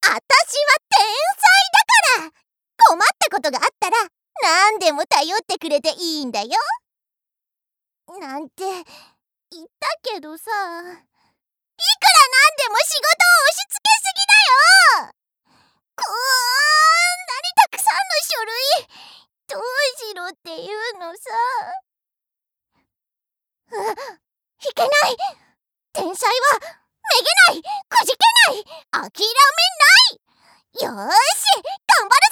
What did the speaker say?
天才だから。困ったことがあったら何でも頼ってくれていいんだよ。なんて言ったけどさ、いくらなんでも仕事を押し付けすぎだよ。こんなにたくさんの書類どうしろっていうのさ。いけない。天才はめげない、くじけない、諦めない。よーし、頑張る